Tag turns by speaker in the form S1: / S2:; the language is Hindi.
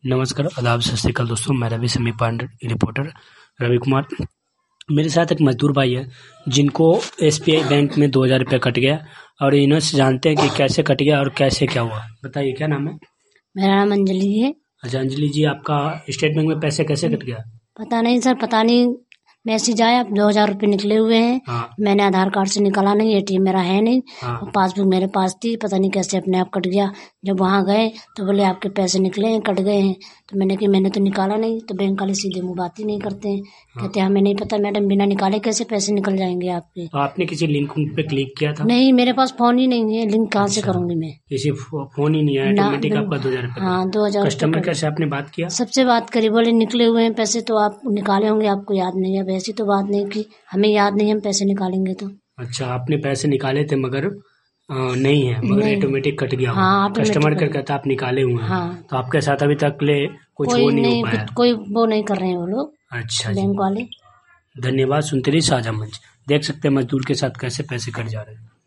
S1: नमस्कार, आदाब, सत श्री अकाल दोस्तों। मैं रवि समी पांडे, रिपोर्टर रवि कुमार। मेरे साथ एक मजदूर भाई है जिनको एसबीआई बैंक में 2000 रुपये कट गया और इन्होंने जानते हैं कि कैसे कट गया और कैसे क्या हुआ। बताइए, क्या नाम है?
S2: मेरा नाम अंजलि है।
S1: अच्छा अंजलि जी, आपका स्टेट बैंक में पैसे कैसे कट गया?
S2: पता नहीं सर, पता नहीं, मैसेज आया 2000 रुपये निकले हुए हैं।
S1: हाँ।
S2: मैंने आधार कार्ड से निकाला नहीं, एटीएम मेरा है नहीं।
S1: हाँ।
S2: और पासबुक मेरे पास थी, पता नहीं कैसे अपने आप कट गया। जब वहाँ गए तो बोले आपके पैसे निकले हैं, कट गए हैं। तो मैंने कि मैंने तो निकाला नहीं। तो बैंक वाले सीधे मुँह बात ही नहीं करते हैं। कहते हमें नहीं पता मैडम, बिना निकाले कैसे पैसे निकल जाएंगे आपके।
S1: तो आपने किसी लिंक पे क्लिक किया था?
S2: नहीं, मेरे पास फोन ही नहीं है, लिंक कहाँ से करूँगी मैं।
S1: किसी फोन ही नहीं आया, ऑटोमेटिक आपका 2000 रुपये?
S2: हाँ, 2000।
S1: कस्टमर केयर से आपने बात किया?
S2: सबसे बात करी, बोले निकले हुए हैं पैसे तो आप निकाले होंगे, आपको याद नहीं है। वैसी तो बात नहीं कि हमें याद नहीं, हम पैसे निकालेंगे तो।
S1: अच्छा, आपने पैसे निकाले थे मगर नहीं है, मगर ऑटोमेटिक कट गया।
S2: हाँ,
S1: कस्टमर केयर कहता आप निकाले हुए हैं।
S2: हाँ।
S1: तो आपके साथ अभी तक कुछ
S2: कोई
S1: वो नहीं हो पाया?
S2: कोई वो नहीं कर रहे हैं वो लोग,
S1: अच्छा जी,
S2: बैंक वाले।
S1: धन्यवाद। सुनते रहिए साझा मंच। देख सकते हैं मजदूर के साथ कैसे पैसे कट जा रहे हैं।